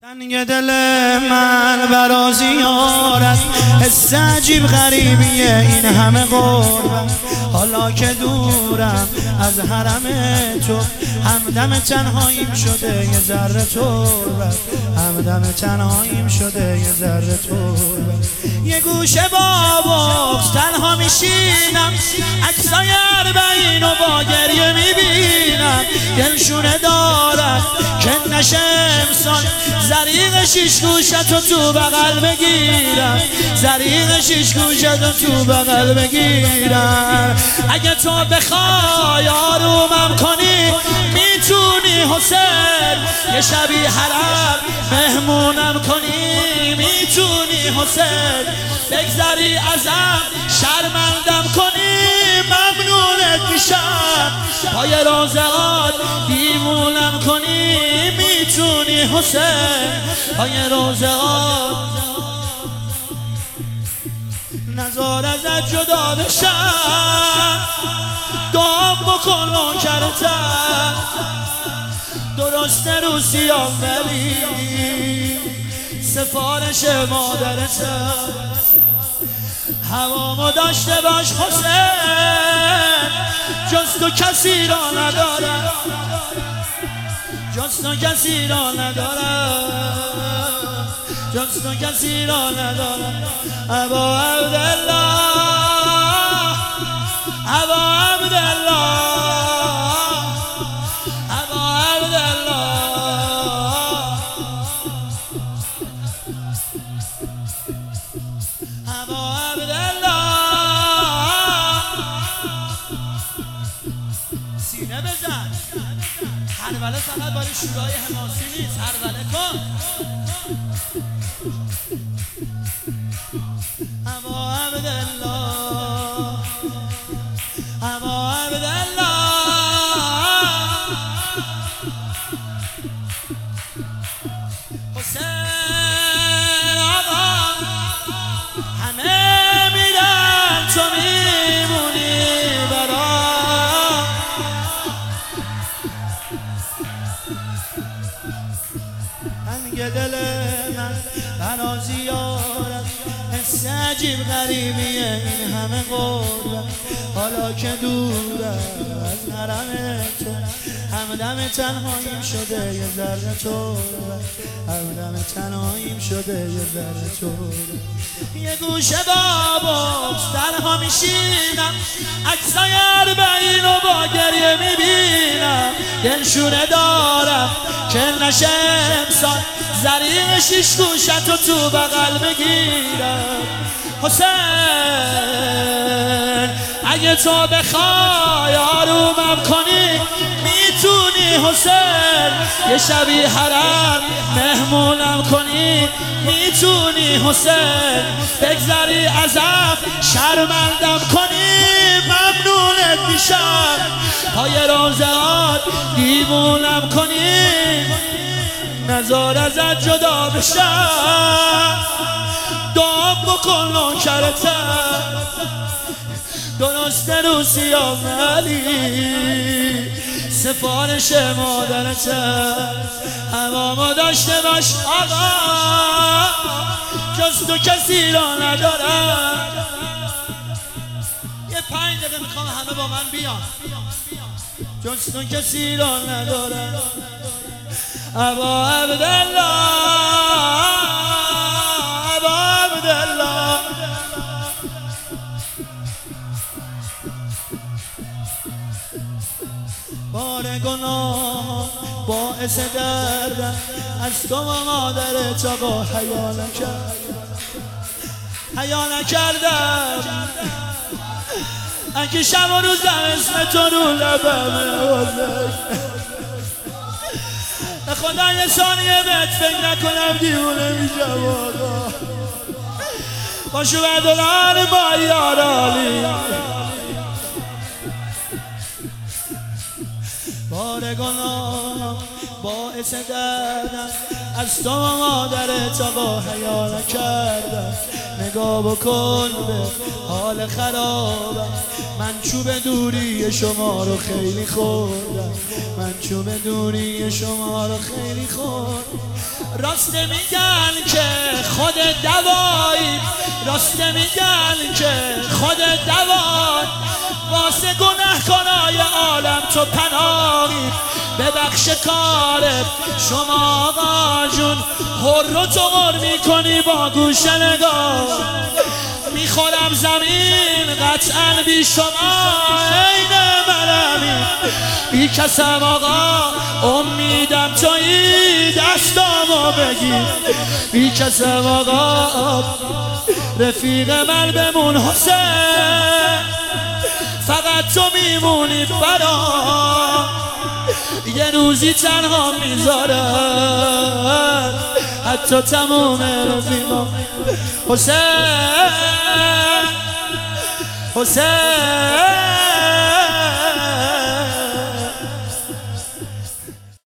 رنگ دل من برازیارت حس عجیب غریبیه این همه قربت حالا که دورم از حرم تو همدم تنهاییم شده یه ذره تربت همدم تنهاییم شده یه ذره تربت یه گوشه با بغض تنها میشینم عکسای اربعین و با گریه میبینم دلشونه دارد که نشه امسال زریق شیش گوشتو تو بغل بگیرم زریق شیش گوشتو تو بغل بگیرم اگه تو بخوای آرومم کنی میتونی حسین یه شبی حرم مهمونم کنی میتونی حسین بگذری ازم شرمندم کنی ممنونت میشم پای روزهات دیوونم کنی میتونی حسین پای روزهات نزار ازت جدا بشم دعا بکن نوکرتم درسته رو سیام ولی سفارش مادرتم هوامو داشته باش حسین جز تو کسی را ندارم جز تو کسی را ندارم جز تو کسی را ندارم ابا عبدالله ابا عبدالله ابا عبدالله ابا عبدالله سینه بزن هربله فقط برای شورای حماسی نیست هربله کن ابا عبدالله ابا عبدالله حسین آقا همه میرن تو میمونی برام رنگ دل من برازیارت حس عجیب غریبیه این همه قربت حالا که دورم از حرم تو همدم تنهاییم شده یه ذره تربت همدم تنهاییم شده یه ذره تربت یه گوشه با بغض تنها میشینم عکسای اربعین و با گریه میبینم دلشونه دارم که نشه امسال زریق شیش گوشتو تو بغل بگیرم حسین اگه تو بخوای آرومم کنی میتونی حسین یه شبی حرم مهمونم کنی میتونی حسین بگذری ازم شرمندم کنی ممنونت میشم پای روزهات دیوونم کنی نزار ازت جدا بشم دعا بکن نوکرتم درسته رو سیام ولی سفارش مادرتم هوامو داشته باش آقا جز تو کسی را ندارم یه 5 دقیقه میخوام همه با من بیان جز تو کسی را ندارم ابا عبدالله ابا عبدالله بار گناه باعث دردم از تو و مادرت آقا حیا نکردم اگه شب و روزم اسم تو رو لبمه خدا یه ثانیه بهت فکر نکنم دیوونه میشم آقا با شوهداران با یارالی بار گناه باعث دردم از تو و مادرت آقا حیا نکردم نگاه بکن به حال خرابم. من چوب دوری شما رو خیلی خوردم، من چوب دوری شما رو خیلی خوردم. راست میگن که خود دوایی، راست میگن که خود دوایی، واسه گناهکارای عالم تو پناهی. ببخش کار شما آقا جون، هر رو تو غر میکنی با گوش نگاه. میخورم زمین قطعا بی شما عین منمی، بی کسم آقا امیدم تویی دستامو بگیر. بی کسم آقا رفیق من بمون حسین، فقط تو میمونی برام. یه روزی تنها میذارم حتی تموم رفیقا. حسین حسین